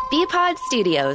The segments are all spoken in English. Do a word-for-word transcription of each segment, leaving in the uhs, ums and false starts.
B-Pod Studios.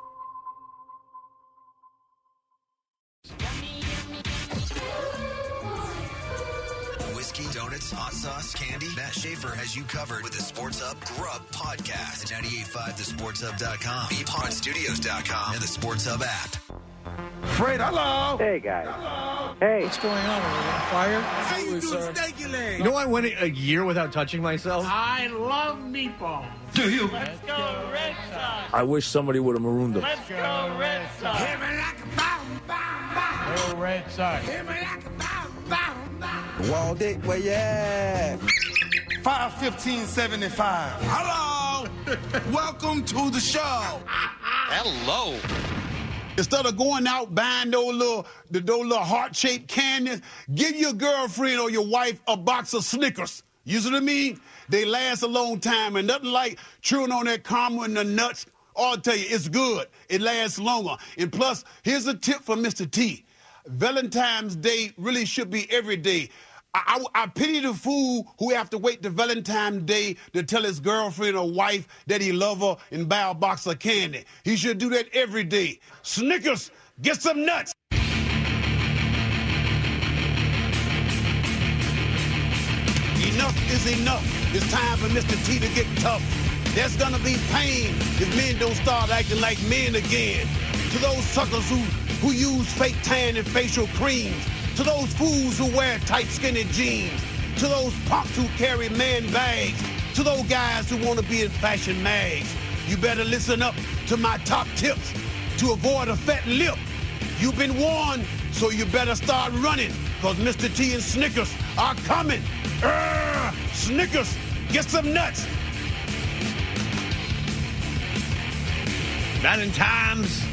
Whiskey, donuts, hot sauce, candy. Matt Schaefer has you covered with the Sports Hub Grub Podcast at ninety-eight point five the sports hub dot com, b pod studios dot com, and the Sports Hub app. Fred, hello. Hey, guys. Hello. Hey. What's going on? Are we on fire? How you Was, doing, uh, stanky leg? You know, I went a year without touching myself. I love meatballs. Do you? Let's go Red Sox. I wish somebody would have marooned them. Let's go Red Sox. Hit me like a bomb, bomb, bomb. Go Red Sox. Hit me like a bomb, bomb, bomb. Wall Dick, where you at? five fifteen seventy-five. Hello. Welcome to the show. Hello. Instead of going out buying those little, the, those little heart-shaped candies, give your girlfriend or your wife a box of Snickers. You see what I mean? They last a long time, and nothing like chewing on that caramel and the nuts. I'll tell you, it's good. It lasts longer. And plus, here's a tip from Mister T. Valentine's Day really should be every day. I, I, I pity the fool who have to wait to Valentine's Day to tell his girlfriend or wife that he love her and buy a box of candy. He should do that every day. Snickers, get some nuts. Enough is enough. It's time for Mister T to get tough. There's gonna be pain if men don't start acting like men again. To those suckers who, who use fake tan and facial creams. To those fools who wear tight skinny jeans. To those punks who carry man bags. To those guys who want to be in fashion mags. You better listen up to my top tips to avoid a fat lip. You've been warned, so you better start running, because Mister T and Snickers are coming. Urgh, Snickers, get some nuts. Valentine's.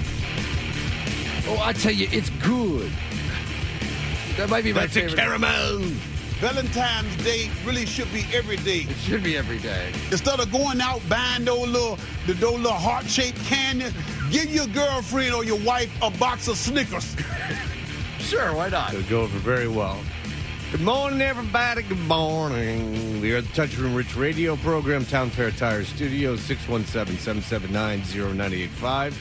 Oh, I tell you, it's good. That might be my That's a favorite. caramel. Valentine's Day really should be every day. It should be every day. Instead of going out buying those little, the, those little heart-shaped candies, give your girlfriend or your wife a box of Snickers. Sure, why not? It'll go over very well. Good morning, everybody. Good morning. We are the Touch Room Rich Radio program, Town Fair Tire Studios, six one seven, seven seven nine, zero nine eight five.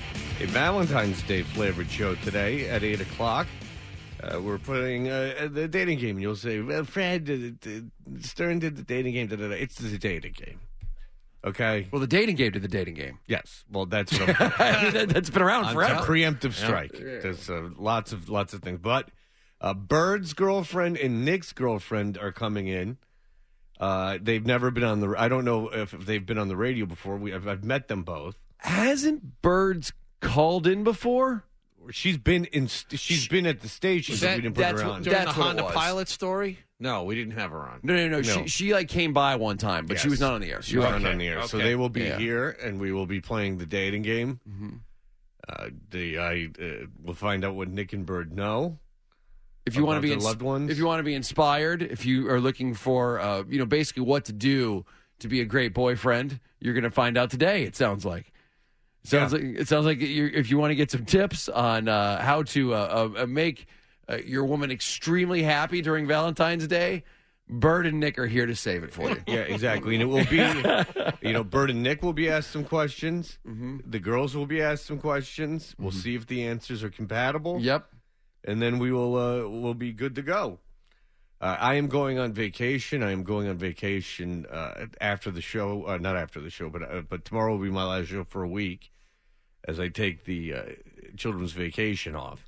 A Valentine's Day flavored show today at eight o'clock. Uh, we're putting uh, the dating game. You'll say, well, Fred, uh, uh, Stern did the dating game. Da, da, da. It's the dating game. Okay? Well, the dating game to the dating game. Yes. Well, that's what I'm I mean, that, that's been around It's forever. a preemptive strike. Yeah. There's uh, lots of lots of things. But uh, Bird's girlfriend and Nick's girlfriend are coming in. Uh, they've never been on the – I don't know if, if they've been on the radio before. We, I've, I've met them both. Hasn't Birds called in before? She's been in. She's been at the station, but we didn't put her on. During That's the what it Honda was. Pilot story? No, we didn't have her on. No, no, no. No. She, she like came by one time, but she Yes. was not on the air. She was You're not right. on the air, so Okay. they will be Yeah. here, and we will be playing the dating game. Mm-hmm. Uh, the I uh, will find out what Nick and Bird know. If you want to About be their ins- loved ones? if you want to be inspired, if you are looking for, uh, you know, basically what to do to be a great boyfriend, you're going to find out today. It sounds like. It sounds Yeah. like it sounds like you're, if you want to get some tips on uh, how to uh, uh, make uh, your woman extremely happy during Valentine's Day, Bird and Nick are here to save it for you. Yeah, exactly. And it will be, you know, Bird and Nick will be asked some questions. Mm-hmm. The girls will be asked some questions. We'll Mhm. see if the answers are compatible. Yep. And then we will uh, we'll be good to go. Uh, I am going on vacation. I am going on vacation uh, after the show. Uh, not after the show, but uh, but tomorrow will be my last show for a week as I take the uh, children's vacation off.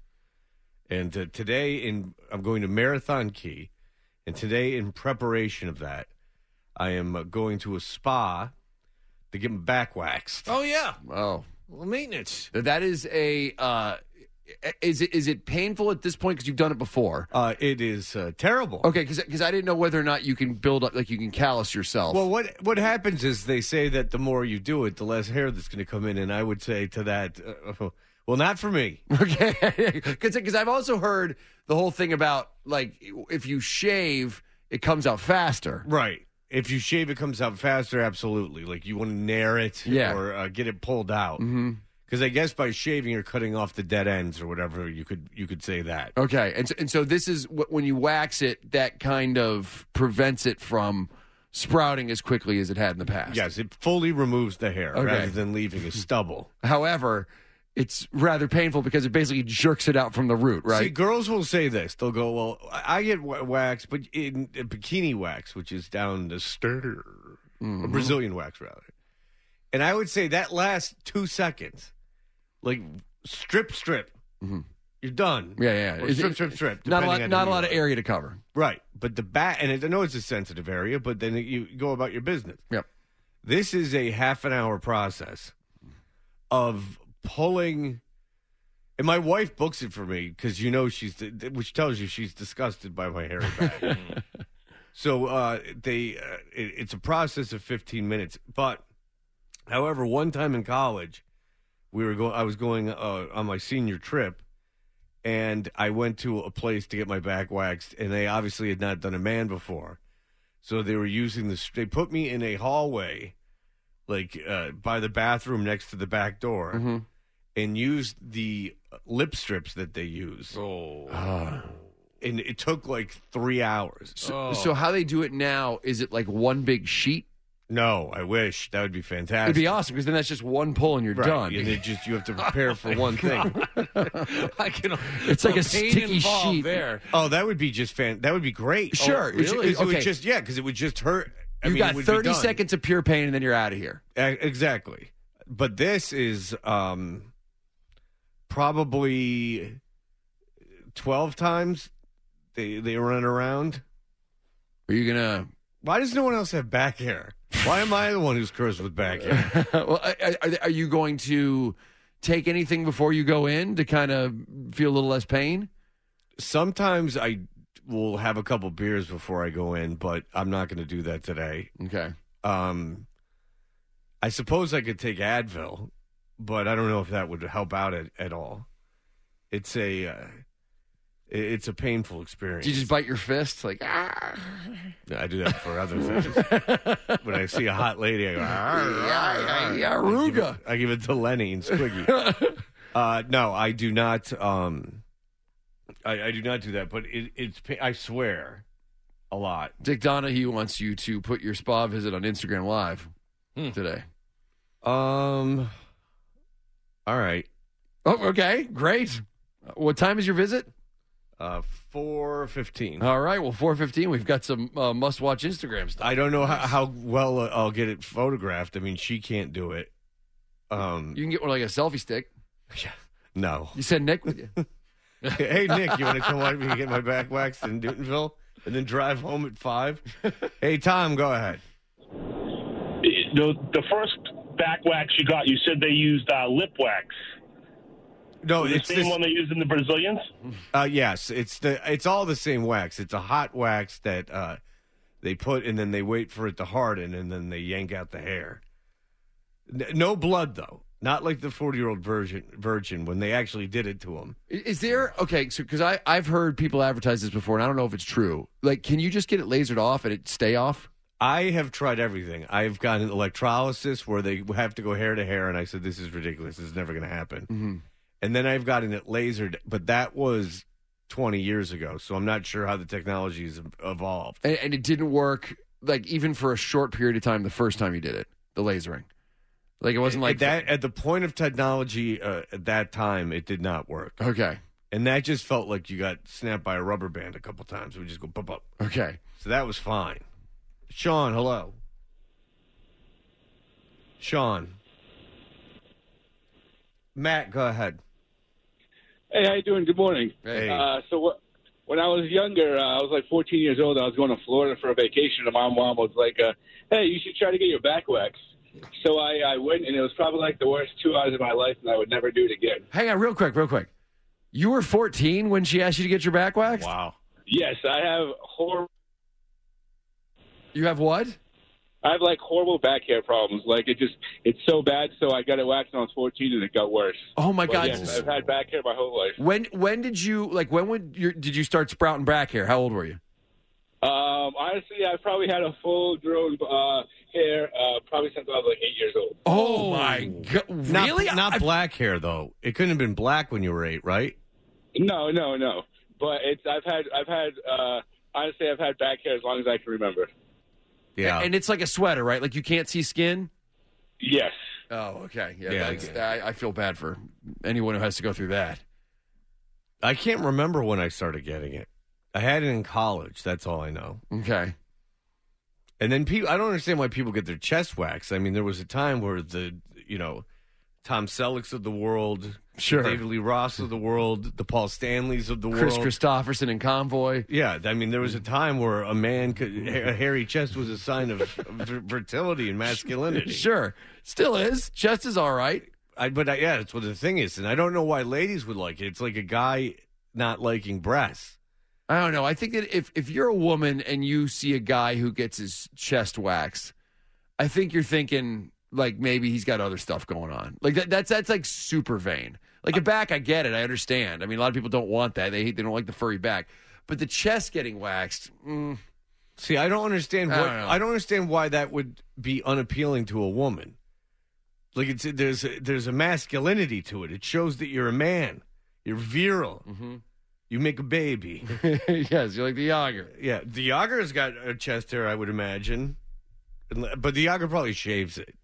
And uh, today, in I'm going to Marathon Key. And today, in preparation of that, I am uh, going to a spa to get my back waxed. Oh, yeah. Oh, Well, maintenance. that is a. Uh, is it is it painful at this point because you've done it before? Uh, it is uh, terrible. Okay, because I didn't know whether or not you can build up, like you can callus yourself. Well, what what happens is they say that the more you do it, the less hair that's going to come in. And I would say to that, uh, well, not for me. Okay, because I've also heard the whole thing about like if you shave, it comes out faster. Right. If you shave, it comes out faster. Absolutely. Like you want to nair it Yeah. or uh, get it pulled out. Mm-hmm. Because I guess by shaving, you're cutting off the dead ends or whatever. You could you could say that. Okay, and so, and so this is wh- when you wax it, that kind of prevents it from sprouting as quickly as it had in the past. Yes, it fully removes the hair Okay. rather than leaving a stubble. However, it's rather painful because it basically jerks it out from the root, right? See, girls will say this. They'll go, well, I get wa- wax, but in, in bikini wax, which is down the sternum, Mm-hmm. or Brazilian wax, rather. And I would say that lasts two seconds. Like, strip, strip. Mm-hmm. You're done. Yeah, yeah. Or Is strip, it- strip, strip. Not a lot, depending on not who a lot you of are. area to cover. Right. But the back, and it, I know it's a sensitive area, but then you go about your business. Yep. This is a half an hour process of pulling. And my wife books it for me because you know she's, which tells you she's disgusted by my hairy back. So uh, they, uh, it, it's a process of fifteen minutes. But, however, one time in college, we were going. I was going uh, on my senior trip, and I went to a place to get my back waxed, and they obviously had not done a man before, so they were using this. They put me in a hallway, like uh, by the bathroom next to the back door, Mm-hmm. and used the lip strips that they use. Oh. And it took like three hours. So, so how they do it now, is it like one big sheet? No, I wish that would be fantastic. It'd be awesome because then that's just one pull and you're Right, done. and it just you have to prepare for one thing. I can. It's like a pain sticky involved sheet. there. Oh, that would be just fan. That would be great. Sure. Oh, It's- really? it's- It would okay. just yeah, because it would just hurt. I You've mean, it got would be thirty done. seconds of pure pain and then you're out of here. Uh, exactly. But this is um, probably twelve times they they run around. Are you gonna? Why does no one else have back hair? Why am I the one who's cursed with back hair? well, are, are- are you going to take anything before you go in to kind of feel a little less pain? Sometimes I will have a couple beers before I go in, but I'm not going to do that today. Okay. Um, I suppose I could take Advil, but I don't know if that would help out at, at all. It's a uh, it- it's a painful experience. Do you just bite your fist like ah? I do that for other things. When I see a hot lady, I go, "Arr, arr, arr." Yeah, I give, Aruga. it, I give it to Lenny and Squiggy. uh, no, I do not. Um, I, I do not do that. But it, it's pa- I swear, a lot. Dick Donahue wants you to put your spa visit on Instagram Live Hmm. today. Um. All right. Oh, okay, great. What time is your visit? Uh, four fifteen. All right, well, four fifteen. We've got some uh, must-watch Instagram stuff. I don't know how, how well uh, I'll get it photographed. I mean, she can't do it. Um, You can get one like a selfie stick. no. You send Nick with you. Hey, Nick, you want to come with me and get my back waxed in Newtonville and then drive home at five? Hey, Tom, go ahead. The, the first back wax you got, you said they used uh, lip wax. No, the it's same this, one they used in the Brazilians? Uh, yes, it's the it's all the same wax. It's a hot wax that uh, they put, and then they wait for it to harden, and then they yank out the hair. N- no blood, though. Not like the forty-year-old virgin, virgin when they actually did it to him. Is there okay? So because I I've heard people advertise this before, and I don't know if it's true. Like, can you just get it lasered off and it stay off? I have tried everything. I've gotten electrolysis where they have to go hair to hair, and I said, this is ridiculous. This is never going to happen. Mm-hmm. And then I've gotten it lasered, but that was twenty years ago, so I'm not sure how the technology has evolved. And, and it didn't work, like, even for a short period of time the first time you did it, the lasering. Like, it wasn't like at that at the point of technology uh, at that time, it did not work. Okay. And that just felt like you got snapped by a rubber band a couple times. It would just go bump up. Okay. So that was fine. Sean, hello. Sean. Matt, go ahead. Hey, how you doing? Good morning. Hey. Uh, so what, when I was younger, uh, I was like fourteen years old. I was going to Florida for a vacation, and my mom was like, uh, "Hey, you should try to get your back waxed." So I, I went, and it was probably like the worst two hours of my life, and I would never do it again. Hang on, real quick, real quick. You were fourteen when she asked you to get your back waxed? Wow. Yes, I have horrible. You have what? I have like horrible back hair problems. Like it just, it's so bad. So I got it waxed when I was fourteen, and it got worse. Oh my But God! yes, I've had back hair my whole life. When when did you like? When would you did you start sprouting back hair? How old were you? Um, honestly, I probably had a full grown uh, hair uh, probably since I was like eight years old. Oh my God! Not, Really? Not I- black hair, though. It couldn't have been black when you were eight, right? No, no, no. But it's I've had I've had uh, honestly I've had back hair as long as I can remember. Yeah. And it's like a sweater, right? Like you can't see skin? Yes. Oh, okay. Yeah, Yeah, that's, yeah. I, I feel bad for anyone who has to go through that. I can't remember when I started getting it. I had it in college. That's all I know. Okay. And then people, I don't understand why people get their chest waxed. I mean, there was a time where the, you know, Tom Sellecks of the world, Sure. David Lee Ross of the world, the Paul Stanleys of the Chris world. Christopherson in Convoy. Yeah, I mean, there was a time where a man could, a hairy chest was a sign of fertility and masculinity. Sure. Still is. Chest is all right. I, but I, yeah, that's what the thing is. And I don't know why ladies would like it. It's like a guy not liking breasts. I don't know. I think that if, if you're a woman and you see a guy who gets his chest waxed, I think you're thinking, like, maybe he's got other stuff going on. Like, that, that's that's like super vain. Like, a back, I get it. I understand. I mean, a lot of people don't want that. They, they don't like the furry back. But the chest getting waxed, mm, See, I don't understand I what don't know. I don't understand why that would be unappealing to a woman. Like it's there's a, there's a masculinity to it. It shows that you're a man. You're virile. Mm-hmm. You make a baby. yes, you're like the Yager. Yeah, the Yager's got a chest hair, I would imagine, but the Yager probably shaves it.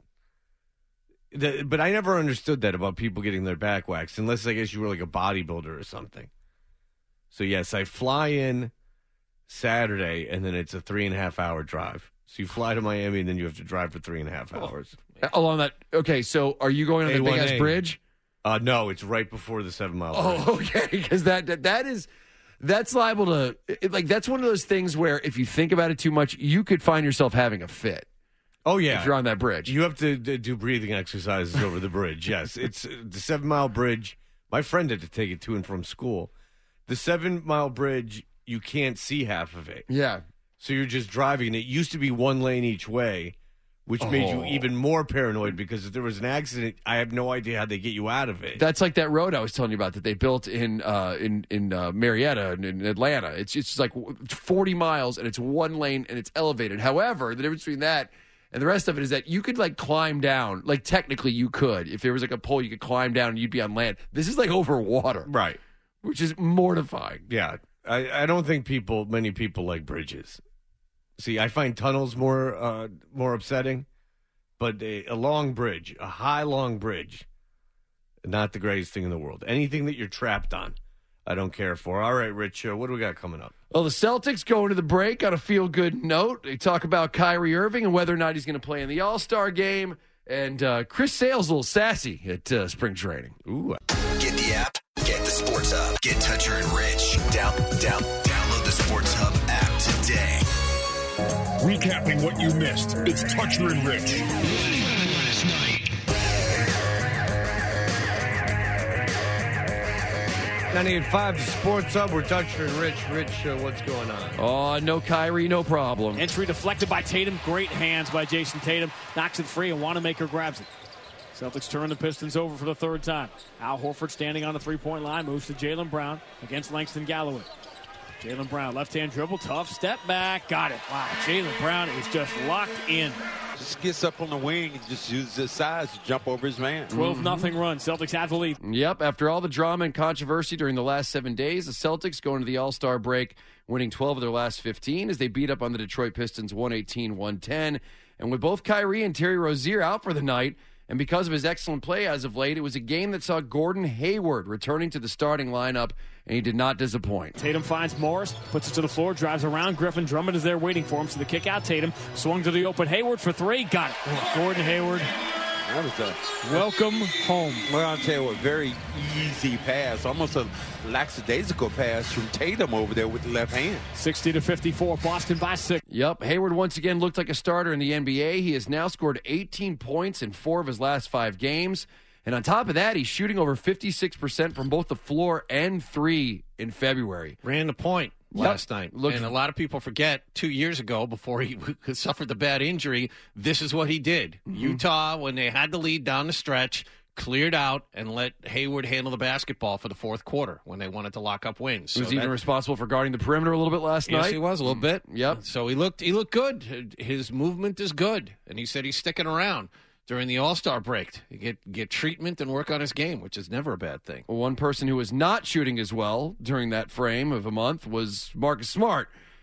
The, but I never understood that about people getting their back waxed, unless I guess you were like a bodybuilder or something. So yes, I fly in Saturday, and then it's a three and a half hour drive. So you fly to Miami, and then you have to drive for three and a half hours. Along that, okay, so are you going on the A one big-ass A. bridge? Uh, no, it's right before the Seven Mile Bridge. Oh, okay, because that, that that is that's liable to it, like that's one of those things where if you think about it too much, you could find yourself having a fit. Oh yeah, if you're on that bridge, you have to d- do breathing exercises over the bridge. Yes, it's uh, the Seven Mile Bridge. My friend had to take it to and from school. The Seven Mile Bridge, you can't see half of it. Yeah, so you're just driving. It used to be one lane each way, which made you Oh. even more paranoid because if there was an accident, I have no idea how they get you out of it. that's like that road I was telling you about that they built in uh, in in uh, Marietta in, in Atlanta. It's it's like forty miles and it's one lane and it's elevated. However, the difference between that and the rest of it is that you could like climb down. Like technically, you could if there was like a pole, you could climb down and you'd be on land. This is like over water, right? Which is mortifying. Yeah, I, I don't think people, many people like bridges. See, I find tunnels more uh, more upsetting, but a, a long bridge, a high long bridge, not the greatest thing in the world. Anything that you're trapped on, I don't care for. All right, Rich, uh, what do we got coming up? Well, the Celtics go into the break on a feel-good note. They talk about Kyrie Irving and whether or not he's going to play in the All-Star game. And uh, Chris Sale's a little sassy at uh, spring training. Ooh. Get the app. Get the Sports Hub. Get Toucher and Rich. Down, down, download the Sports Hub app today. Recapping what you missed. It's Toucher and Rich. Last night. ninety-eight point five, the Sports Hub. We're Toucher and Rich. Rich, uh, what's going on? Oh, no Kyrie, no problem. Entry deflected by Tatum. Great hands by Jason Tatum. Knocks it free and Wanamaker grabs it. Celtics turn the Pistons over for the third time. Al Horford standing on the three-point line. Moves to Jaylen Brown against Langston Galloway. Jaylen Brown, left-hand dribble, tough, step back, got it. Wow, Jaylen Brown is just locked in. Just gets up on the wing and just uses his size to jump over his man. twelve nothing run. Celtics have the lead. Yep, after all the drama and controversy during the last seven days, the Celtics go into the All-Star break, winning twelve of their last fifteen as they beat up on the Detroit Pistons one eighteen one ten. And with both Kyrie and Terry Rozier out for the night, and because of his excellent play as of late, it was a game that saw Gordon Hayward returning to the starting lineup, and he did not disappoint. Tatum finds Morris, puts it to the floor, drives around. Griffin Drummond is there waiting for him. So the kick out, Tatum swung to the open. Hayward for three, got it. Gordon Hayward. That was a welcome home. Well, I'll tell you what, very easy pass, almost a lackadaisical pass from Tatum over there with the left hand. sixty to fifty-four, Boston by six. Yep, Hayward once again looked like a starter in the N B A. He has now scored eighteen points in four of his last five games. And on top of that, he's shooting over fifty-six percent from both the floor and three in February. Ran the point last Yep. night. Look- and a lot of people forget two years ago, before he suffered the bad injury, this is what he did. Mm-hmm. Utah, when they had the lead down the stretch, cleared out and let Hayward handle the basketball for the fourth quarter when they wanted to lock up wins. He was So even that- responsible for guarding the perimeter a little bit last Yes, night. he was a little bit. Yep. So he looked he looked good. His movement is good, and he said he's sticking around during the All-Star break. Get get treatment and work on his game, which is never a bad thing. One person who was not shooting as well during that frame of a month was Marcus Smart.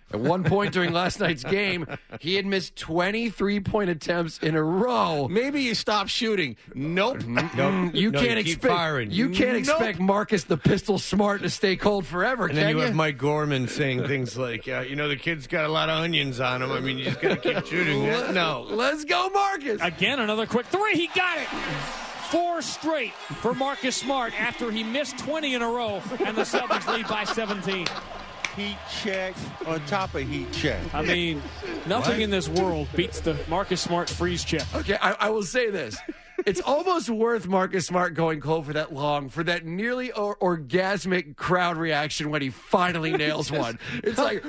At one point during last night's game, he had missed twenty three-point attempts in a row. Maybe you stop shooting. Nope. Mm, you No, can't you keep expect firing. you can't Nope. expect Marcus the Pistol Smart to stay cold forever. And can then you you? have Mike Gorman saying things like, uh, you know, the kid's got a lot of onions on him. I mean, you just got to keep shooting. That. No. Let's go, Marcus. Again, another quick three. He got it. Four straight for Marcus Smart after he missed twenty in a row, and the Celtics lead by seventeen. Heat check on top of heat check. I mean, nothing What? in this world beats the Marcus Smart freeze check. Okay, I, I will say this. It's almost worth Marcus Smart going cold for that long, for that nearly or- orgasmic crowd reaction when he finally nails one. It's like,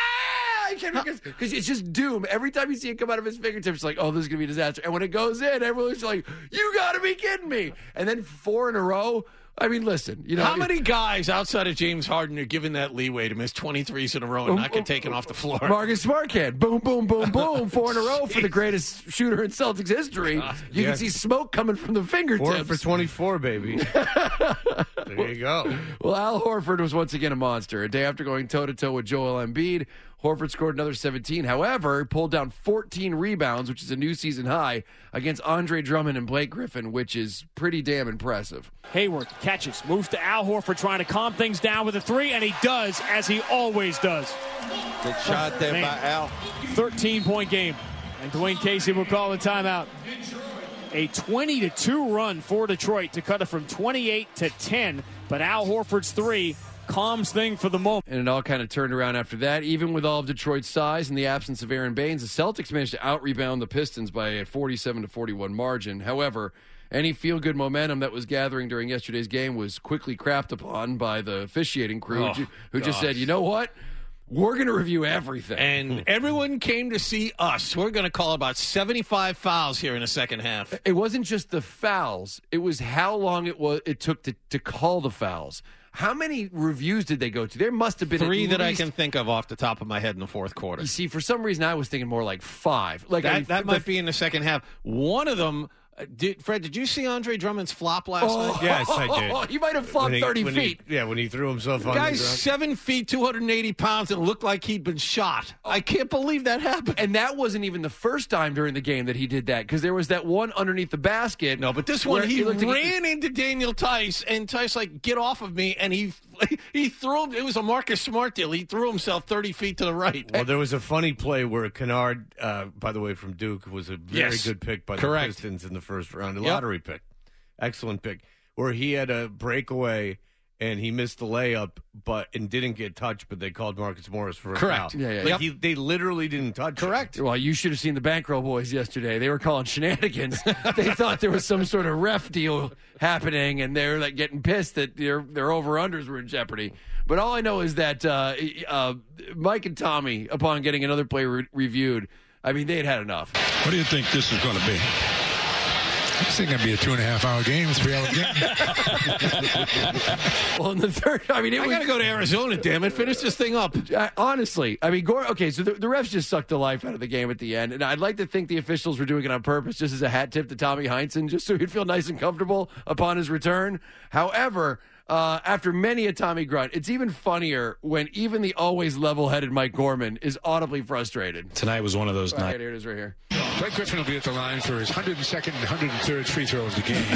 because it's just doom. Every time you see it come out of his fingertips, it's like, oh, this is going to be a disaster. And when it goes in, everyone's like, you got to be kidding me. And then four in a row. I mean, listen, you know. How many guys outside of James Harden are given that leeway to miss twenty-threes in a row and not get taken off the floor? Marcus Smart can. Boom, boom, boom, boom. Four in a row for the greatest shooter in Celtics history. God. You Yeah. can see smoke coming from the fingertips. Four for twenty-four, baby. There you go. Well, Al Horford was once again a monster. A day after going toe-to-toe with Joel Embiid, Horford scored another seventeen. However, pulled down fourteen rebounds, which is a new season high, against Andre Drummond and Blake Griffin, which is pretty damn impressive. Hayward catches, moves to Al Horford, trying to calm things down with a three, and he does, as he always does. Good shot there Man. by Al. thirteen-point game, and Dwayne Casey will call the timeout. A twenty to two run for Detroit to cut it from twenty-eight to ten, but Al Horford's three calms thing for the moment. And it all kind of turned around after that. Even with all of Detroit's size and the absence of Aaron Baines, the Celtics managed to out-rebound the Pistons by a forty-seven to forty-one margin. However, any feel-good momentum that was gathering during yesterday's game was quickly crapped upon by the officiating crew, Oh, who, who just gosh. said, you know what? We're going to review everything. And everyone came to see us. We're going to call about seventy-five fouls here in the second half. It wasn't just the fouls. It was how long it was it took to, to call the fouls. How many reviews did they go to? There must have been Three at that I least- can think of off the top of my head in the fourth quarter. You see, for some reason, I was thinking more like five. Like I that mean, that the- might be in the second half. One of them, uh, did, Fred, did you see Andre Drummond's flop last Oh, night? Yes, I did. He might have flopped When he- thirty when he- feet. yeah, when he threw himself The on the guy's ground. seven feet, two hundred eighty pounds, and looked like he'd been shot. I can't believe that happened. And that wasn't even the first time during the game that he did that, because there was that one underneath the basket. No, but this where one, he looked like ran into Daniel Tice, and Tice, like, get off of me, and he he threw him. It was a Marcus Smart deal. He threw himself thirty feet to the right. Well, there was a funny play where Kennard, uh, by the way, from Duke, was a very Yes. good pick by Correct. the Pistons in the first round. A Yep. lottery pick. Excellent pick. Where he had a breakaway and he missed the layup, but and didn't get touched, but they called Marcus Morris for a Correct. foul. Yeah, yeah, Like yep. he, they literally didn't touch him. Correct. Well, you should have seen the Bankroll boys yesterday. They were calling shenanigans. They thought there was some sort of ref deal happening, and they're like getting pissed that their their over unders were in jeopardy. But all I know is that uh, uh, Mike and Tommy, upon getting another play re- reviewed, I mean, they had had enough. What do you think this is going to be? This ain't going to be a two and a half hour game, three hour game. Well, in the third, I mean, it I was. got to go to Arizona, damn it. Finish this thing up. Uh, honestly, I mean, Gore, okay, so the, the refs just sucked the life out of the game at the end, and I'd like to think the officials were doing it on purpose, just as a hat tip to Tommy Heinsohn, just so he'd feel nice and comfortable upon his return. However, uh, after many a Tommy grunt, it's even funnier when even the always level-headed Mike Gorman is audibly frustrated. Tonight was one of those All right, nights. here it is right here. Blake Griffin will be at the line for his one hundred second and one hundred third free throw of the game.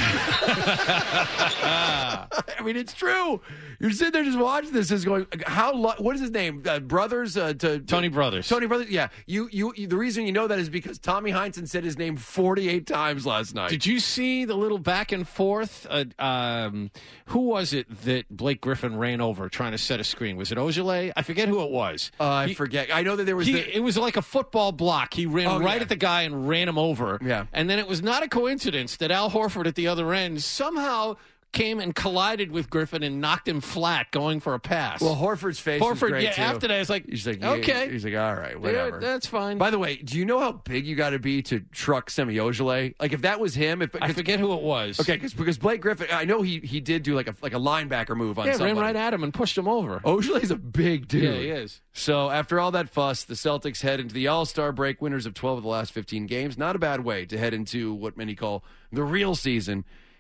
I mean, it's true. You're sitting there just watching this, is going, how? Lo- what is his name? Uh, Brothers? Uh, to, Tony Brothers. Tony Brothers. Yeah. You, you. You. The reason you know that is because Tommy Heinsohn said his name forty-eight times last night. Did you see the little back and forth? Uh, um, who was it that Blake Griffin ran over trying to set a screen? Was it Ojale? I forget who it was. Uh, I He- forget. I know that there was. He, the, it was like a football block. He ran Oh, right yeah. at the guy and ran him over. Yeah. And then it was not a coincidence that Al Horford at the other end somehow came and collided with Griffin and knocked him flat going for a pass. well, Horford's face was Horford, great yeah, too. after that, it's like, He's like, yeah, okay. He's like, all right, Yeah, whatever. that's fine. By the way, do you know how big you got to be to truck Semi Ojale? Like, if that was him, if I forget who it was. Okay, cause, because Blake Griffin, I know he he did do like a like a linebacker move on Yeah, somebody. ran right at him and pushed him over. Ojale's a big dude. Yeah, he is. So after all that fuss, the Celtics head into the All-Star break, winners of twelve of the last fifteen games. Not a bad way to head into what many call the real season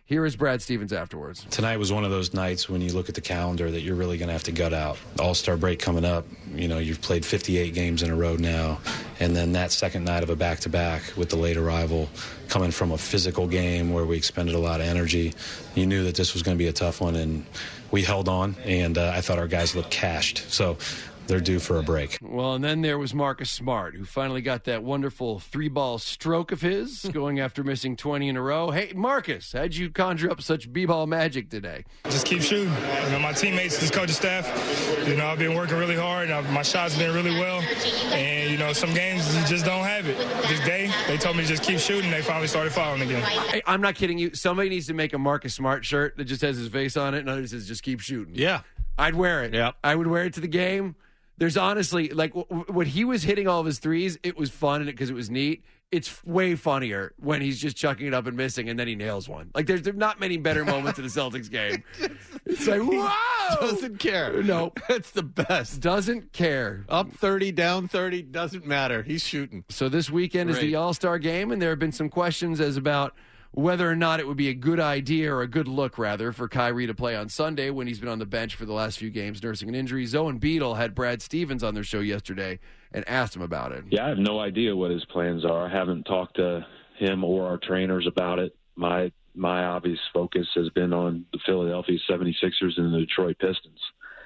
Here is Brad Stevens afterwards. Tonight was one of those nights when you look at the calendar that you're really going to have to gut out. All-Star break coming up. You know, you've played fifty-eight games in a row now. And then that second night of a back-to-back with the late arrival coming from a physical game where we expended a lot of energy. You knew that this was going to be a tough one, and we held on, and uh, I thought our guys looked cashed. So they're due for a break. Well, and then there was Marcus Smart, who finally got that wonderful three-ball stroke of his, going after missing twenty in a row. Hey, Marcus, how'd you conjure up such b-ball magic today? Just keep shooting. You know, my teammates, this coaching staff, you know, I've been working really hard. I've, my shots been really well. And, you know, some games you just don't have it. This day, they told me to just keep shooting. They finally started fouling again. Hey, I'm not kidding you. Somebody needs to make a Marcus Smart shirt that just has his face on it, and others says just keep shooting. Yeah. I'd wear it. Yeah. I would wear it to the game. There's honestly, like, w- when he was hitting all of his threes, it was fun because it was neat. It's f- way funnier when he's just chucking it up and missing, and then he nails one. Like, there's, there's not many better moments in a Celtics game. It's like, wow! Doesn't care. No. It's the best. Doesn't care. Up thirty, down thirty, doesn't matter. He's shooting. So this weekend is Great. the All-Star game, and there have been some questions as about whether or not it would be a good idea, or a good look, rather, for Kyrie to play on Sunday when he's been on the bench for the last few games nursing an injury. Zoe and Beadle had Brad Stevens on their show yesterday and asked him about it. Yeah, I have no idea what his plans are. I haven't talked to him or our trainers about it. My my obvious focus has been on the Philadelphia seventy-sixers and the Detroit Pistons.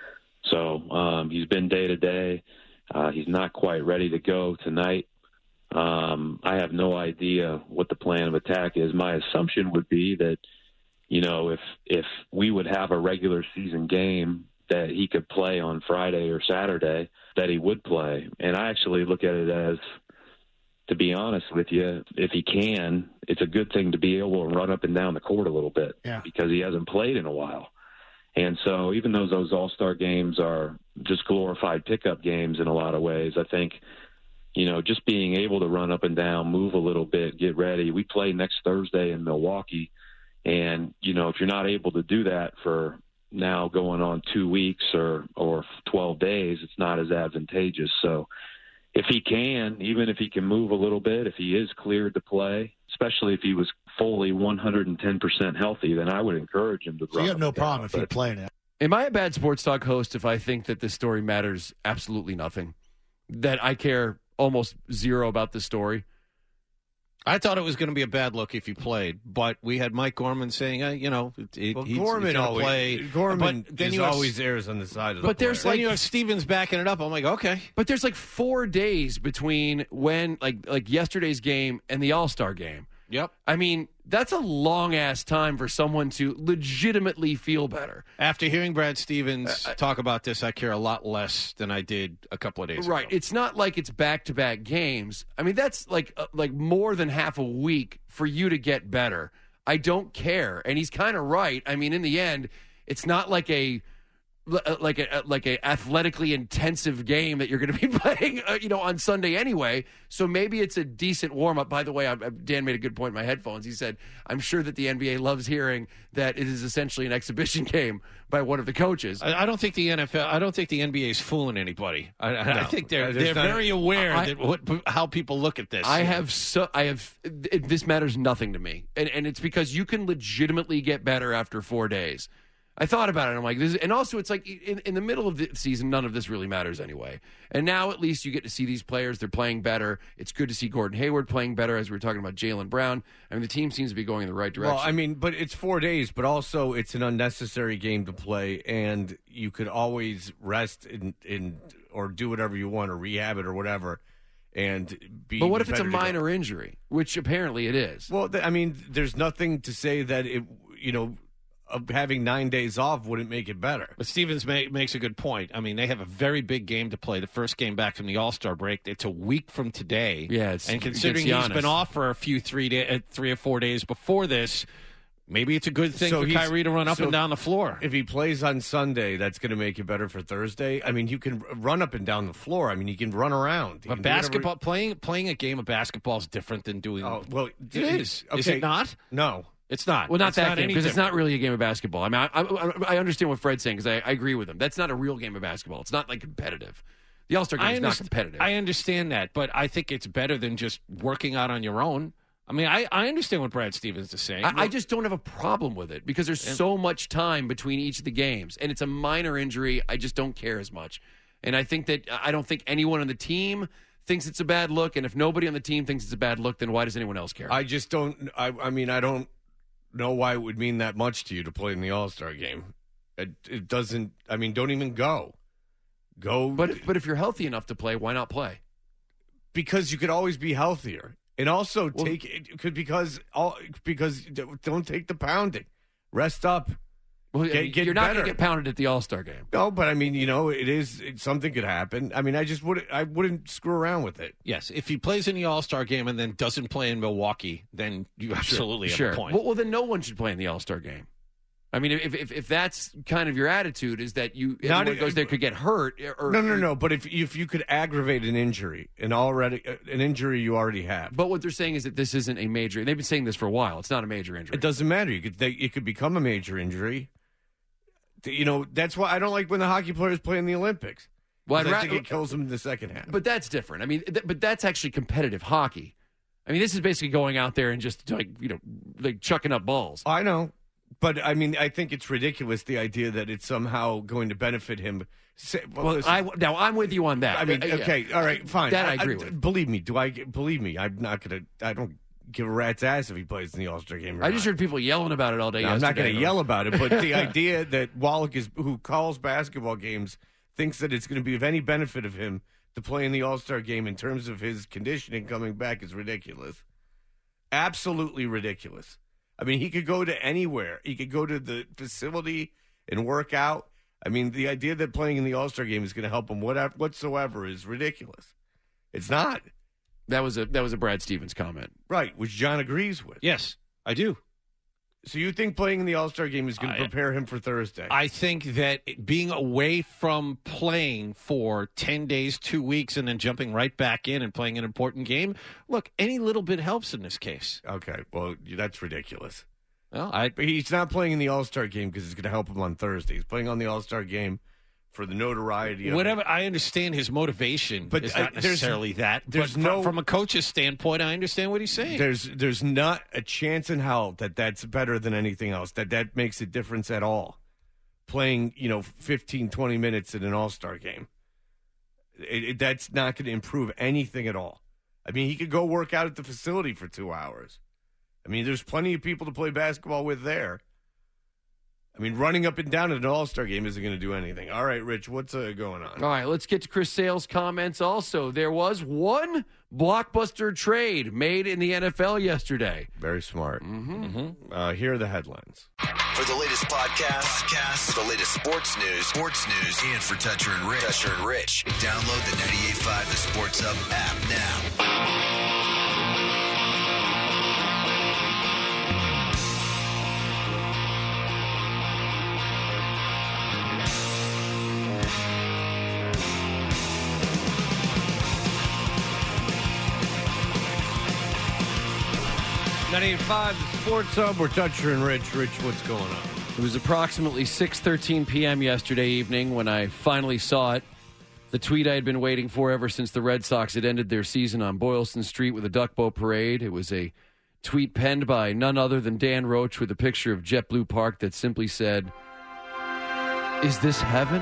So um, he's been day-to-day. Uh, he's not quite ready to go tonight. Um, I have no idea what the plan of attack is. My assumption would be that, you know, if if we would have a regular season game that he could play on Friday or Saturday, that he would play. And I actually look at it as, to be honest with you, if he can, it's a good thing to be able to run up and down the court a little bit, yeah. because he hasn't played in a while. And so even though those all-star games are just glorified pickup games in a lot of ways, I think, you know, just being able to run up and down, move a little bit, get ready. We play next Thursday in Milwaukee. And, you know, if you're not able to do that for now going on two weeks or, or twelve days, it's not as advantageous. So if he can, even if he can move a little bit, if he is cleared to play, especially if he was fully one hundred ten percent healthy, then I would encourage him to So run you have up no and problem down. if he But- played it. Am I a bad sports talk host if I think that this story matters absolutely nothing? That I care almost zero about this story? I thought it was going to be a bad look if you played, but we had Mike Gorman saying, uh, you know, it, it, Well, he's, Gorman he's gonna always play. Gorman but then is you have, always errs on the side of the But there's player. Then you have Stevens backing it up. I'm like, okay. But there's like four days between when, like, like yesterday's game and the All-Star game. Yep. I mean, that's a long-ass time for someone to legitimately feel better. After hearing Brad Stevens uh, talk about this, I care a lot less than I did a couple of days Right. ago. It's not like it's back-to-back games. I mean, that's like uh, like more than half a week for you to get better. I don't care. And he's kind of right. I mean, in the end, it's not like a like a like a athletically intensive game that you're going to be playing, uh, you know, on Sunday anyway. So maybe it's a decent warm up. By the way, I, Dan made a good point in my headphones. He said, "I'm sure that the N B A loves hearing that it is essentially an exhibition game by one of the coaches." I, I don't think the N F L. I don't think the N B A is fooling anybody. I, I, No. I think they're Uh, they're there's not- very aware I- that what how people look at this. I have so I have it, this matters nothing to me, and and it's because you can legitimately get better after four days. I thought about it, and I'm like, this is, and also it's like in, in the middle of the season, none of this really matters anyway. And now at least you get to see these players; they're playing better. It's good to see Gordon Hayward playing better, as we were talking about Jaylen Brown. I mean, the team seems to be going in the right direction. Well, I mean, but it's four days, but also it's an unnecessary game to play, and you could always rest in, in or do whatever you want or rehab it or whatever. And be but what if it's a better to go. minor injury, which apparently it is? Well, th- I mean, there's nothing to say that it, you know, of having nine days off wouldn't make it better. But Stevens ma- makes a good point. I mean, they have a very big game to play. The first game back from the All-Star break. It's a week from today. Yeah, it's, and considering against he's been Giannis. off for a few three day, uh, three or four days before this, maybe it's a good thing So for he's- Kyrie to run up so and down the floor. If he plays on Sunday, that's going to make it better for Thursday. I mean, you can run up and down the floor. I mean, you can run around. You But can do whatever- basketball playing playing a game of basketball is different than doing. Oh, well, it is. Is okay. it not? No. It's not. Well, not It's that not game, any because it's not different. really a game of basketball. I mean, I, I, I understand what Fred's saying, because I, I agree with him. That's not a real game of basketball. It's not like competitive. The All-Star game I is not underst- competitive. I understand that, but I think it's better than just working out on your own. I mean, I, I understand what Brad Stevens is saying. I, I just don't have a problem with it because there's Yeah. so much time between each of the games, and it's a minor injury. I just don't care as much. And I think that I don't think anyone on the team thinks it's a bad look, and if nobody on the team thinks it's a bad look, then why does anyone else care? I just don't. I, I mean, I don't know why it would mean that much to you to play in the All-Star game. It, it doesn't. I mean, don't even go. Go. But but if you're healthy enough to play, why not play? Because you could always be healthier, and also well, take it could because all because don't take the pounding. Rest up. Well, get, get you're not better. going to get pounded at the All-Star game. No, but I mean, you know, it is it, something could happen. I mean, I just wouldn't. I wouldn't screw around with it. Yes, if he plays in the All-Star game and then doesn't play in Milwaukee, then you absolutely sure. have sure. a point. Well, well, then no one should play in the All-Star game. I mean, if if, if that's kind of your attitude, is that you Not everyone goes there could get hurt? Or, no, no, no. But if if you could aggravate an injury, an already an injury you already have. But what they're saying is that this isn't a major. They've been saying this for a while. It's not a major injury. It doesn't matter. You could they, it could become a major injury. You know, that's why I don't like when the hockey players play in the Olympics. Well, I ra- think it kills them in the second half. But that's different. I mean, th- but that's actually competitive hockey. I mean, this is basically going out there and just like you know, like chucking up balls. I know, but I mean, I think it's ridiculous the idea that it's somehow going to benefit him. Say, well, Well, listen, I now I'm with you on that. I mean, Uh, yeah. okay, all right, fine. That I agree with. Believe me, do I? Believe me, I'm not gonna. I don't give a rat's ass if he plays in the All-Star game. Or I just not. heard people yelling about it all day. No, I'm not yesterday. going to yell about it, but the idea that Wallach is who calls basketball games thinks that it's going to be of any benefit of him to play in the All-Star game in terms of his conditioning coming back is ridiculous. Absolutely ridiculous. I mean, he could go to anywhere. He could go to the facility and work out. I mean, the idea that playing in the All-Star game is going to help him whatever, whatsoever is ridiculous. It's not. That was a that was a Brad Stevens comment, right? Which John agrees with. Yes, I do. So you think playing in the All-Star game is going to prepare him for Thursday? I think that being away from playing for ten days, two weeks, and then jumping right back in and playing an important game, look, any little bit helps in this case. Okay, well, that's ridiculous. Well, I, but he's not playing in the All-Star game because it's going to help him on Thursday. He's playing on the All-Star game for the notoriety of Whatever, it. I understand his motivation, but it's uh, not necessarily there's, that. There's but no, from, from a coach's standpoint, I understand what he's saying. There's there's not a chance in hell that that's better than anything else, that that makes a difference at all. Playing, you know, fifteen, twenty minutes in an All-Star game. It, it, that's not going to improve anything at all. I mean, he could go work out at the facility for two hours. I mean, there's plenty of people to play basketball with there. I mean, running up and down at an All-Star game isn't going to do anything. All right, Rich, what's uh, going on? All right, let's get to Chris Sale's comments also. There was one blockbuster trade made in the N F L yesterday. Very smart. Mm-hmm. Mm-hmm. Uh, here are the headlines. For the latest podcasts, podcasts, the latest sports news, sports news, and for Toucher and Rich, Toucher and Rich, download the ninety-eight point five The Sports Hub app now. ninety-eight point five The Sports Hub. We're Toucher and Rich. Rich, what's going on? It was approximately six thirteen p.m. yesterday evening when I finally saw it. The tweet I had been waiting for ever since the Red Sox had ended their season on Boylston Street with a Duck Boat Parade. It was a tweet penned by none other than Dan Roach with a picture of JetBlue Park that simply said, "Is this heaven?"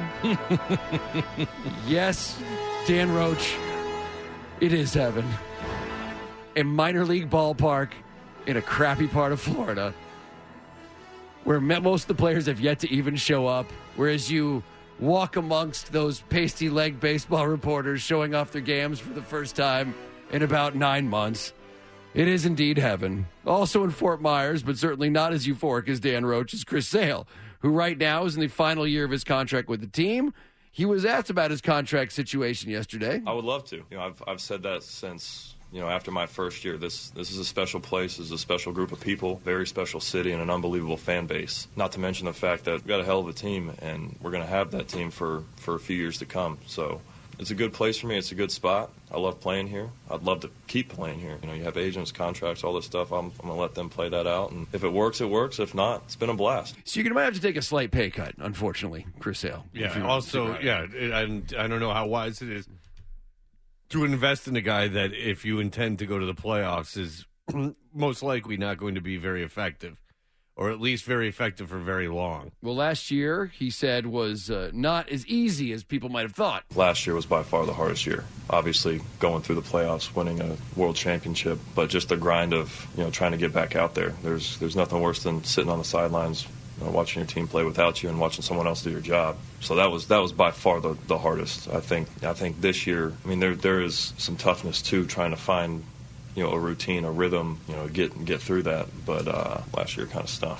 Yes, Dan Roach, it is heaven. A minor league ballpark in a crappy part of Florida where most of the players have yet to even show up, whereas you walk amongst those pasty-legged baseball reporters showing off their games for the first time in about nine months. It is indeed heaven. Also in Fort Myers, but certainly not as euphoric as Dan Roach, is Chris Sale, who right now is in the final year of his contract with the team. He was asked about his contract situation yesterday. I would love to. You know, I've I've said that since, you know, after my first year. This this is a special place, this is a special group of people, very special city, and an unbelievable fan base. Not to mention the fact that we've got a hell of a team, and we're going to have that team for, for a few years to come. So it's a good place for me. It's a good spot. I love playing here. I'd love to keep playing here. You know, you have agents, contracts, all this stuff. I'm, I'm going to let them play that out. And if it works, it works. If not, it's been a blast. So you're going to have to take a slight pay cut, unfortunately, Chris Sale. Yeah, also, yeah, it, I, I don't know how wise it is to invest in a guy that, if you intend to go to the playoffs, is most likely not going to be very effective, or at least very effective for very long. Well, last year, he said, was uh, not as easy as people might have thought. Last year was by far the hardest year. Obviously, going through the playoffs, winning a world championship, but just the grind of, you know, trying to get back out there. There's there's nothing worse than sitting on the sidelines, you know, watching your team play without you and watching someone else do your job. So that was that was by far the, the hardest. I think I think this year, I mean, there there is some toughness too, trying to find, you know, a routine, a rhythm, you know, get get through that. But uh, last year kind of stunk.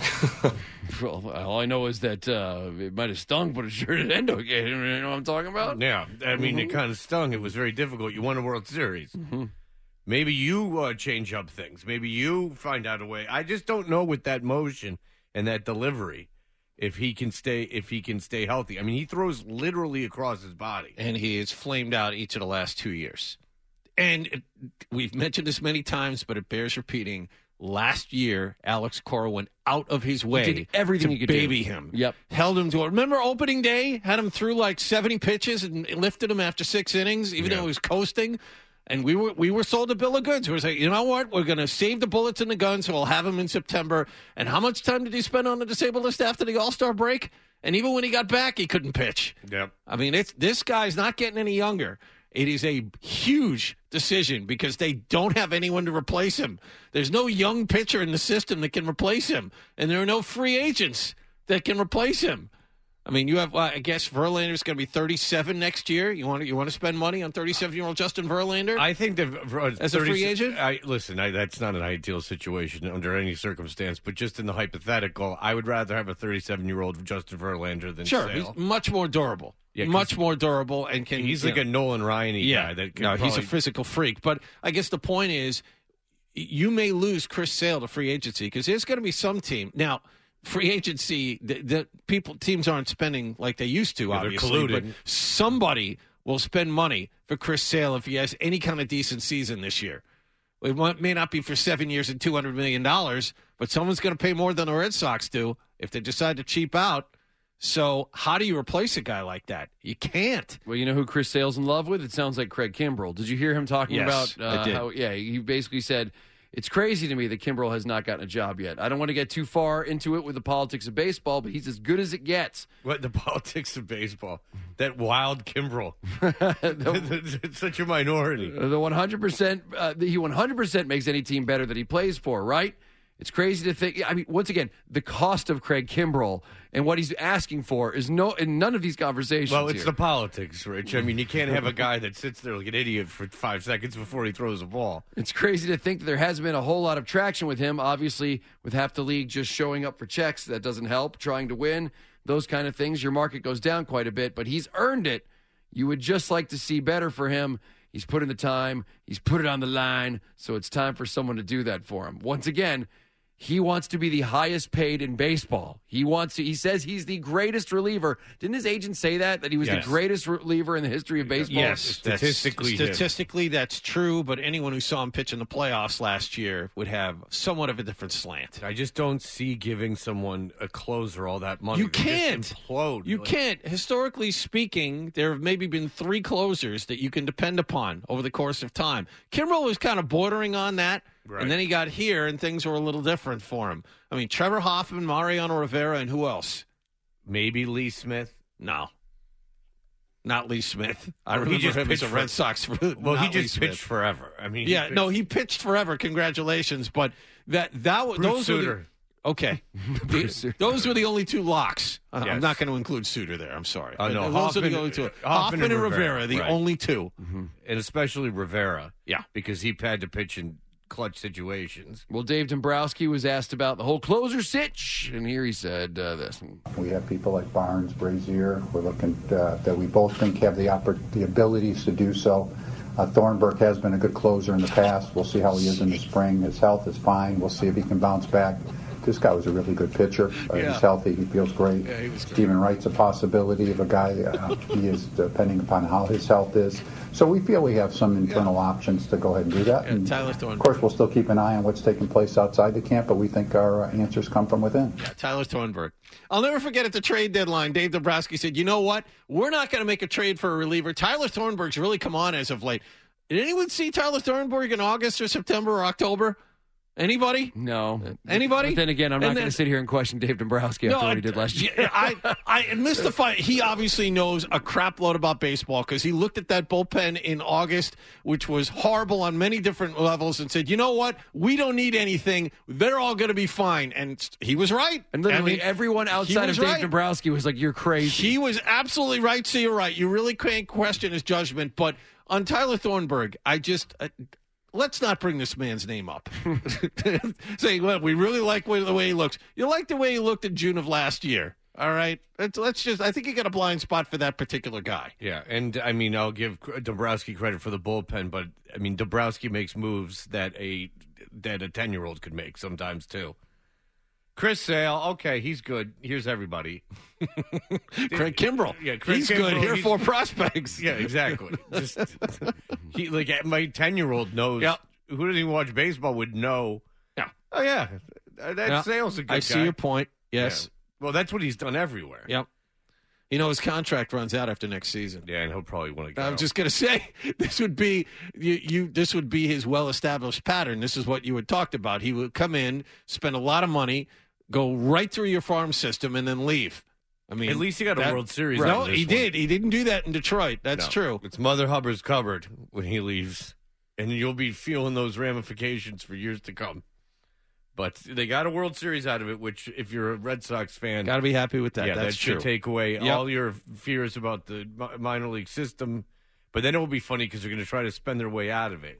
Well, all I know is that uh, it might have stung, but it sure did end okay. You know what I'm talking about? Yeah, I mean, Mm-hmm. it kind of stung. It was very difficult. You won a World Series. Mm-hmm. Maybe you uh, change up things. Maybe you find out a way. I just don't know with that motion and that delivery if he can stay if he can stay healthy. I mean, he throws literally across his body, and he has flamed out each of the last two years. And it, we've mentioned this many times, but it bears repeating. Last year, Alex Cora went out of his way He did everything to he could baby do. him. Yep. Held him to it. Remember opening day? Had him through like seventy pitches and lifted him after six innings, even Yeah. though he was coasting. And we were we were sold a bill of goods. We were like, you know what? We're going to save the bullets and the guns, so we'll have him in September. And how much time did he spend on the disabled list after the All-Star break? And even when he got back, he couldn't pitch. Yep. I mean, it's this guy's not getting any younger. It is a huge decision because they don't have anyone to replace him. There's no young pitcher in the system that can replace him, and there are no free agents that can replace him. I mean, you have, uh, I guess, Verlander's going to be thirty-seven next year. You want to, you want to spend money on thirty-seven-year-old Justin Verlander? I think that uh, As a free agent? I, listen, I, that's not an ideal situation under any circumstance, but just in the hypothetical, I would rather have a thirty-seven-year-old Justin Verlander than Sure, Sale. he's much more durable. Yeah, 'cause much more durable, and can He's you like know, a Nolan Ryan yeah, guy. That can no, he's a probably- physical freak. But I guess the point is, you may lose Chris Sale to free agency because there's going to be some team now. Free agency, the, the people teams aren't spending like they used to. Yeah, they're obviously, colluded. but somebody will spend money for Chris Sale if he has any kind of decent season this year. It might- may not be for seven years and two hundred million dollars, but someone's going to pay more than the Red Sox do if they decide to cheap out. So how do you replace a guy like that? You can't. Well, you know who Chris Sale's in love with? It sounds like Craig Kimbrell. Did you hear him talking Yes, about uh, I did. how, yeah, he basically said, it's crazy to me that Kimbrell has not gotten a job yet. I don't want to get too far into it with the politics of baseball, but he's as good as it gets. What, the politics of baseball? That wild Kimbrel. It's such a minority. The one hundred percent, uh, he one hundred percent makes any team better that he plays for, right? It's crazy to think. I mean, once again, the cost of Craig Kimbrell and what he's asking for is no in none of these conversations. Well, it's here. the politics, Rich. I mean, you can't have a guy that sits there like an idiot for five seconds before he throws a ball. It's crazy to think that there hasn't been a whole lot of traction with him. Obviously, with half the league just showing up for checks, that doesn't help. Trying to win, those kind of things, your market goes down quite a bit, but he's earned it. You would just like to see better for him. He's put in the time. He's put it on the line, so it's time for someone to do that for him. Once again, he wants to be the highest paid in baseball. He wants to. He says he's the greatest reliever. Didn't his agent say that? That he was Yes. the greatest reliever in the history of baseball? Yes, Statistically, that's, statistically that's true. But anyone who saw him pitch in the playoffs last year would have somewhat of a different slant. I just don't see giving someone a closer all that money. You They just can't. implode. You Like, can't. Historically speaking, there have maybe been three closers that you can depend upon over the course of time. Kimbrel was kind of bordering on that, Right. and then he got here, and things were a little different for him. I mean, Trevor Hoffman, Mariano Rivera, and who else? Maybe Lee Smith. No. Not Lee Smith. I Well, he remember just him as pitched a for- Red Sox. Well, he not Lee just Smith. pitched forever. I mean, Yeah, he no, pitched- he pitched forever. Congratulations, but that that was Bruce those were the, Sutter. okay. The- those were the only two locks. Uh, I'm Yes. not going to include Suter there. I'm sorry. Oh, no, those Hoffman, are the only two. Hoffman Hoffman, and and Rivera, Rivera, the right. only two. and especially Rivera. Yeah. because he had to pitch in clutch situations. Well, Dave Dombrowski was asked about the whole closer sitch, and here he said uh, this. We have people like Barnes, Brazier. We're looking uh, that we both think have the oppor- the abilities to do so. Uh, Thornburg has been a good closer in the past. We'll see how he is in the spring. His health is fine. We'll see if he can bounce back. This guy was a really good pitcher. Uh, Yeah. He's healthy. He feels great. Yeah, he was great. Stephen Wright's a possibility of a guy. Uh, he is depending upon how his health is. So we feel we have some internal options to go ahead and do that. Yeah, And Tyler of Thornburg. course, we'll still keep an eye on what's taking place outside the camp, but we think our uh, answers come from within. Yeah, Tyler Thornburg. I'll never forget at the trade deadline, Dave Dombrowski said, you know what? We're not going to make a trade for a reliever. Tyler Thornburg's really come on as of late. Did anyone see Tyler Thornburg in August or September or October? Anybody? No. Anybody? But then again, I'm not going to sit here and question Dave Dombrowski after what he did last year. I, I mystify. He obviously knows a crap load about baseball because he looked at that bullpen in August, which was horrible on many different levels, and said, "You know what? We don't need anything. They're all going to be fine." And he was right. And literally I mean, everyone outside of Dave right. Dombrowski was like, "You're crazy." He was absolutely right. So you're right. You really can't question his judgment. But on Tyler Thornburg, I just. Uh, Let's not bring this man's name up. Say, well, we really like the way he looks. You like the way he looked in June of last year. All right? Let's, let's just, I think you got a blind spot for that particular guy. Yeah, and I mean, I'll give Dombrowski credit for the bullpen, but I mean, Dombrowski makes moves that a that a ten-year-old could make sometimes too. Chris Sale, okay, he's good. Here's everybody. Craig Kimbrell, yeah, Craig he's Kimbrell, good. Here he's, for prospects. Yeah, exactly. Just he like my ten-year-old knows. Yep. Who doesn't even watch baseball would know. Yeah. Oh yeah, that Yeah. Sale's a good I guy. see your point. Yes. Yeah. Well, that's what he's done everywhere. Yep. You know, his contract runs out after next season. Yeah, and he'll probably want to go. I'm just going to say this would be you, you. This would be his well-established pattern. This is what you had talked about. He would come in, spend a lot of money, go right through your farm system, and then leave. I mean, at least he got a that, World Series. Right. out No, of this he one. did. He didn't do that in Detroit. That's No. true. It's Mother Hubbard's cupboard when he leaves, and you'll be feeling those ramifications for years to come. But they got a World Series out of it, which, if you're a Red Sox fan, Got to be happy with that. yeah, That's that true. should take away Yep. all your fears about the mi- minor league system. But then it will be funny because they're going to try to spend their way out of it.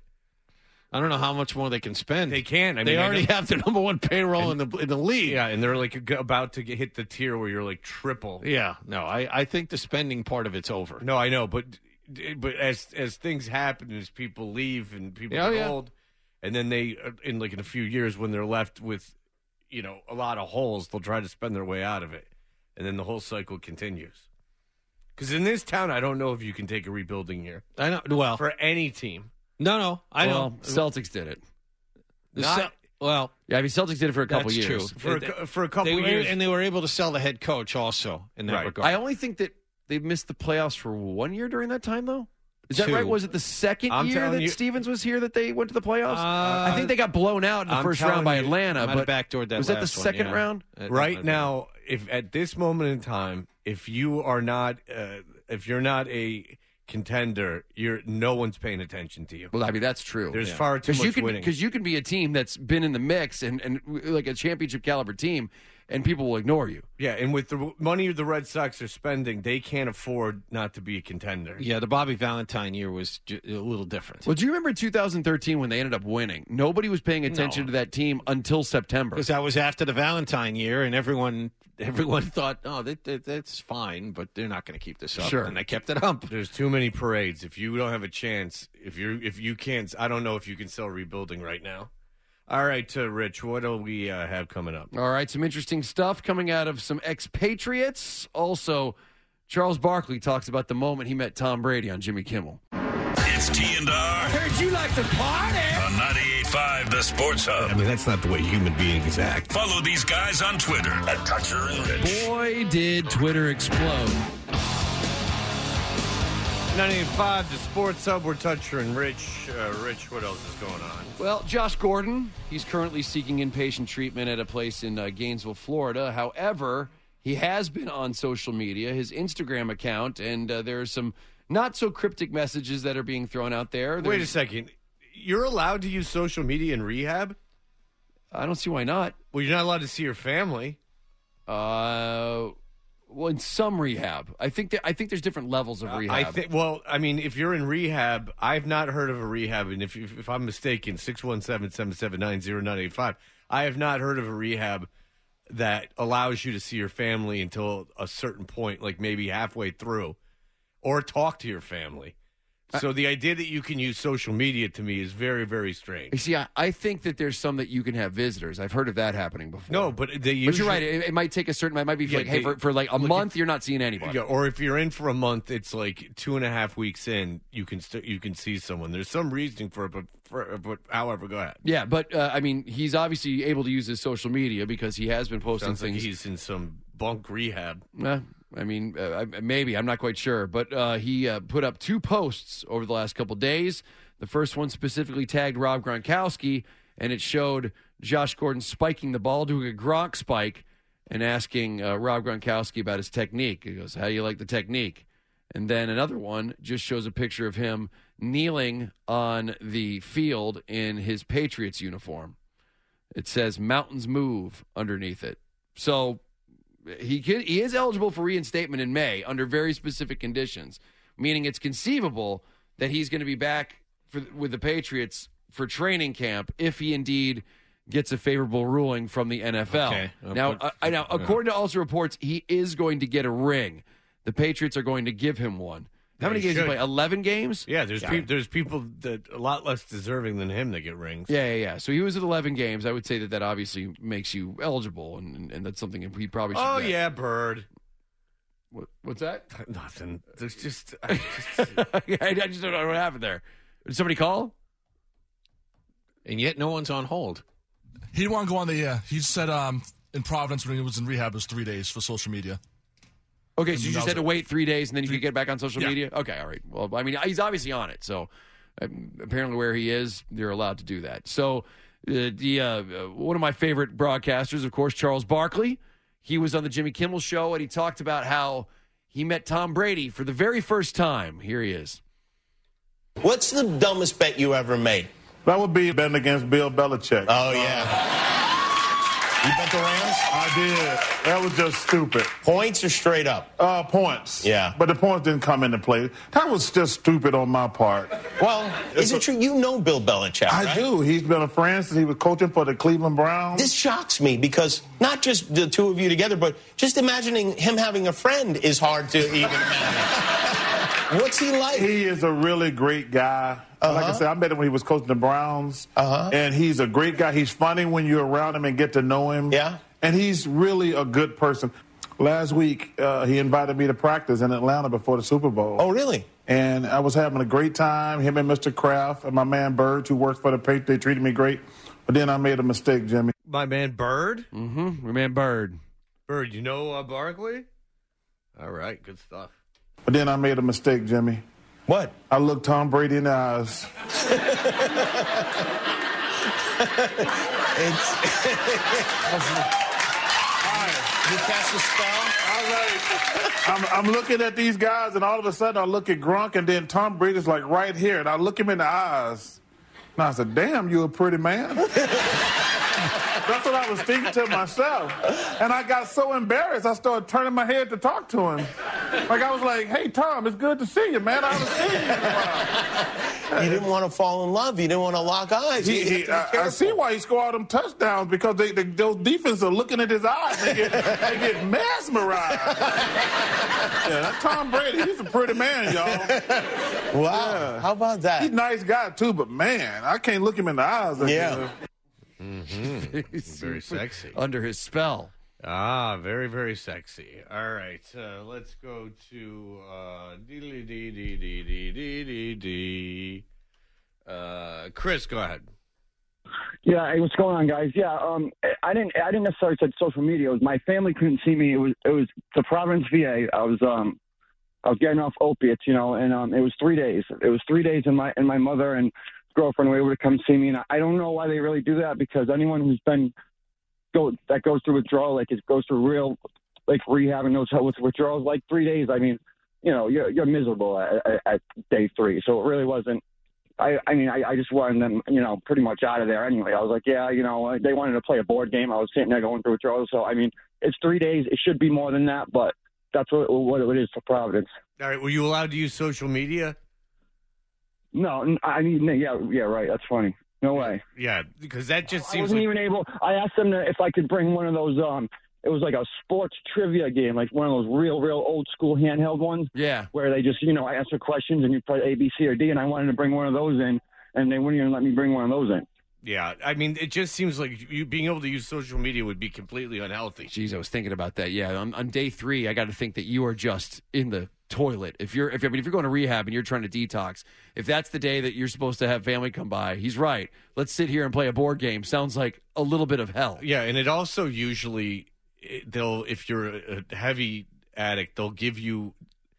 I don't know how much more they can spend. They can. I they mean, I already know- have the number one payroll in the in the league. Yeah, and they're like g- about to get, hit the tier where you're like triple. Yeah. No, I, I think the spending part of it's over. No, I know, but but as as things happen, as people leave and people Oh, get yeah. old, and then they in like in a few years when they're left with, you know, a lot of holes, they'll try to spend their way out of it, and then the whole cycle continues. Because in this town, I don't know if you can take a rebuilding year. I know. Well, for any team. No, no, I well, know. Celtics did it. The Not- Cel- well, Yeah, I mean, Celtics did it for a couple that's years. true. For a They- cou- for a couple they were, years. and they were able to sell the head coach also in that Right. regard. I only think that they missed the playoffs for one year during that time, though. Is that Two. right? Was it the second I'm year telling that you- Stevens was here that they went to the playoffs? Uh, I think they got blown out in the I'm first round telling by you, Atlanta. might have But backdoored that was that the last one, second yeah. round? That- that might Right have now, if at this moment in time, if you are not, uh, if you're not a contender, you're no one's paying attention to you. Well, I mean that's true. There's far too you much can, winning. Because you can be a team that's been in the mix and, and like a championship caliber team, and people will ignore you. Yeah, and with the money the Red Sox are spending, they can't afford not to be a contender. Yeah, the Bobby Valentine year was ju- a little different. Well, do you remember in two thousand thirteen when they ended up winning? Nobody was paying attention No. to that team until September. Because that was after the Valentine year, and everyone everyone thought, oh, that, that, that's fine, but they're not going to keep this up. Sure. And they kept it up. There's too many parades. If you don't have a chance, if you if you can't, I don't know if you can sell rebuilding right now. All right, uh, Rich, what do we uh, have coming up? All right, some interesting stuff coming out of some expatriates. Also, Charles Barkley talks about the moment he met Tom Brady on Jimmy Kimmel. It's T and R Heard you like to party. on ninety-eight point five The Sports Hub. I mean, that's not the way human beings act. Follow these guys on Twitter at Toucher and Rich. Boy, did Twitter explode. ninety-eight point five, the Sports Hub. We're Toucher and Rich. Uh, Rich, what else is going on? Well, Josh Gordon, he's currently seeking inpatient treatment at a place in uh, Gainesville, Florida. However, he has been on social media, his Instagram account, and uh, there are some not so cryptic messages that are being thrown out there. Wait a There's- second. You're allowed to use social media in rehab? I don't see why not. Well, you're not allowed to see your family. Uh, well, in some rehab, I think that I think there's different levels of rehab. I think. Well, I mean, if you're in rehab, I've not heard of a rehab, and if if, if I'm mistaken, six one seven, seven seven nine, zero nine eight five. I have not heard of a rehab that allows you to see your family until a certain point, like maybe halfway through, or talk to your family. So the idea that you can use social media to me is very, very strange. You see, I, I think that there's some that you can have visitors. I've heard of that happening before. No, but they usually, But you're right. It, it might take a certain. It might be Yeah, like, hey, they- for, for like a look, month, if- you're not seeing anybody. Yeah, or if you're in for a month, it's like two and a half weeks in, you can st- you can see someone. There's some reasoning for it, but, for, but however, go ahead. Yeah, but uh, I mean, he's obviously able to use his social media because he has been posting Sounds like things. he's in some bunk rehab. Uh, I mean, uh, I- maybe I'm not quite sure, but uh, he uh, put up two posts over the last couple days. The first one specifically tagged Rob Gronkowski, and it showed Josh Gordon spiking the ball, doing a Gronk spike, and asking uh, Rob Gronkowski about his technique. He goes, how do you like the technique? And then another one just shows a picture of him kneeling on the field in his Patriots uniform. It says Mountains Move underneath it. So he can, he is eligible for reinstatement in May under very specific conditions, meaning it's conceivable that he's going to be back for, with the Patriots for training camp if he indeed gets a favorable ruling from the N F L. Okay. Uh, now, but, uh, now, according to also reports, he is going to get a ring. The Patriots are going to give him one. How many games did he play? eleven games? Yeah, there's yeah. Pe- there's people that a lot less deserving than him that get rings. Yeah, yeah, yeah. So he was at eleven games. I would say that that obviously makes you eligible, and, and that's something he probably should Oh, get. yeah, Bird. What, what's that? Nothing. There's just... I just, I just don't know what happened there. Did somebody call? And yet no one's on hold. He didn't want to go on the, yeah. He said um, in Providence when he was in rehab, it was three days for social media. Okay, so you just had to wait three days and then you three, could get back on social yeah. media? Okay, all right. Well, I mean, he's obviously on it, so um, apparently where he is, they're allowed to do that. So uh, the uh, one of my favorite broadcasters, of course, Charles Barkley, he was on the Jimmy Kimmel Show, and he talked about how he met Tom Brady for the very first time. Here he is. What's the dumbest bet you ever made? That would be betting against Bill Belichick. Oh, yeah. You bet the Rams? I did. That was just stupid. Points or straight up? Uh, points. Yeah. But the points didn't come into play. That was just stupid on my part. Well, it's is it a, true? You know Bill Belichick, I right? do. He's been a friend since he was coaching for the Cleveland Browns. This shocks me because not just the two of you together, but just imagining him having a friend is hard to even imagine. What's he like? He is a really great guy. Uh-huh. Like I said, I met him when he was coaching the Browns. Uh-huh. And he's a great guy. He's funny when you're around him and get to know him. Yeah. And he's really a good person. Last week, uh, he invited me to practice in Atlanta before the Super Bowl. Oh, really? And I was having a great time. Him and Mister Kraft and my man Bird, who works for the Patriots, they treated me great. But then I made a mistake, Jimmy. My man Bird? Mm-hmm. My man Bird. Bird, you know uh, Barkley? All right, good stuff. But then I made a mistake, Jimmy. What? I looked Tom Brady in the eyes. it's... You cast a spell? All right. I'm, I'm looking at these guys, and all of a sudden I look at Gronk, and then Tom Brady's like right here, and I look him in the eyes. And I said, damn, you a pretty man. That's what I was thinking to myself. And I got so embarrassed, I started turning my head to talk to him. Like, I was like, hey, Tom, it's good to see you, man. I haven't seen you in a while. You didn't want to fall in love. You didn't want to lock eyes. He, he, I, I see why he scored all them touchdowns, because they, they, those defenses are looking at his eyes. They get, they get mesmerized. Yeah, that Tom Brady, he's a pretty man, y'all. Wow. Yeah. How about that? He's a nice guy, too, but, man, I can't look him in the eyes. Like yeah. that. Mm-hmm. Very sexy. Under his spell. Ah, very, very sexy. All right, uh, let's go to uh, dee dee dee dee dee dee dee dee. Uh, Chris, go ahead. Yeah, hey, what's going on, guys? Yeah, um, I didn't, I didn't necessarily say social media. It was my family couldn't see me. It was, it was the Providence V A. I was, um, I was getting off opiates, you know, and um, it was three days. It was three days, and my and my mother and girlfriend were able to come see me, and I don't know why they really do that, because anyone who's been go that goes through withdrawal, like it goes through real like rehab and knows how with withdrawals, like three days. I mean, you know, you're you're miserable at, at, at day three, so it really wasn't. I I mean, I, I just wanted them, you know, pretty much out of there anyway. I was like, yeah, you know, they wanted to play a board game. I was sitting there going through withdrawals, so I mean, it's three days. It should be more than that, but that's what what it is for Providence. All right, were you allowed to use social media? No, I mean, yeah, yeah, right. That's funny. No way. Yeah, because that just seems I wasn't like... even able. I asked them to, if I could bring one of those. Um, it was like a sports trivia game, like one of those real, real old school handheld ones. Yeah. Where they just, you know, answer questions and you play A, B, C, or D, and I wanted to bring one of those in, and they wouldn't even let me bring one of those in. Yeah, I mean, it just seems like you being able to use social media would be completely unhealthy. Jeez, I was thinking about that. Yeah, on, on day three, I got to think that you are just in the toilet. If you're, if, I mean, if you're going to rehab and you're trying to detox, if that's the day that you're supposed to have family come by, he's right. Let's sit here and play a board game. Sounds like a little bit of hell. Yeah, and it also usually they'll, if you're a heavy addict, they'll give you.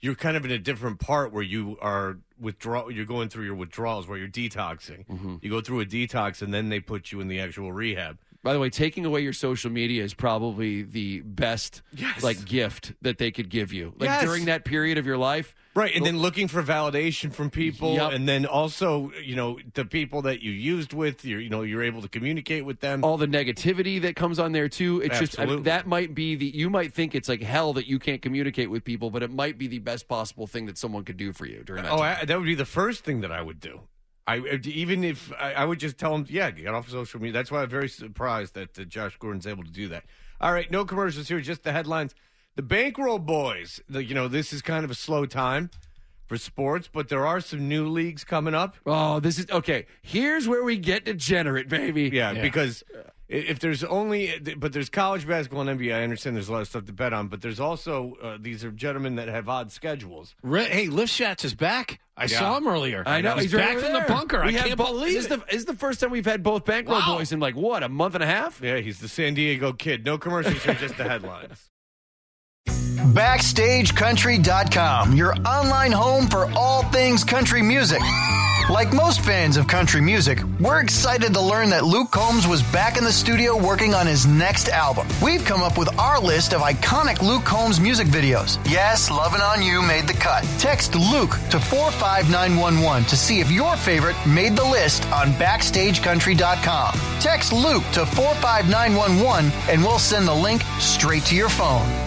you're kind of in a different part where you are withdraw. You're going through your withdrawals where you're detoxing. Mm-hmm. You go through a detox, and then they put you in the actual rehab. By the way, taking away your social media is probably the best Yes. like gift that they could give you. Like Yes. during that period of your life. Right, and then looking for validation from people, Yep. and then also, you know, the people that you used with, you're, you know, you're able to communicate with them. All the negativity that comes on there too. It's just I mean, Absolutely. that might be the you might think it's like hell that you can't communicate with people, but it might be the best possible thing that someone could do for you during that Oh, time. I, that would be the first thing that I would do. I even if I, I would just tell them, yeah, get off social media. That's why I'm very surprised that uh, Josh Gordon's able to do that. All right, no commercials here, just the headlines. The Bankroll Boys. The, you know, this is kind of a slow time for sports, but there are some new leagues coming up. Oh, this is okay. Here's where we get degenerate, baby. Yeah, because if there's only, but there's college basketball and N B A. I understand there's a lot of stuff to bet on, but there's also uh, these are gentlemen that have odd schedules. Re- hey, Lifshats is back. I Yeah. saw him earlier. I know he's, he's back right from there. the bunker. We I have can't bo- believe this it. is the, this is the first time we've had both Bankroll Wow. Boys in like what a month and a half. Yeah, he's the San Diego Kid. No commercials here, just the headlines. Backstage Country dot com, your online home for all things country music. Like most fans of country music, we're excited to learn that Luke Combs was back in the studio working on his next album. We've come up with our list of iconic Luke Combs music videos. Yes, Lovin' On You made the cut. Text Luke to four five nine one one to see if your favorite made the list on Backstage Country dot com. Text Luke to four five nine one one and we'll send the link straight to your phone.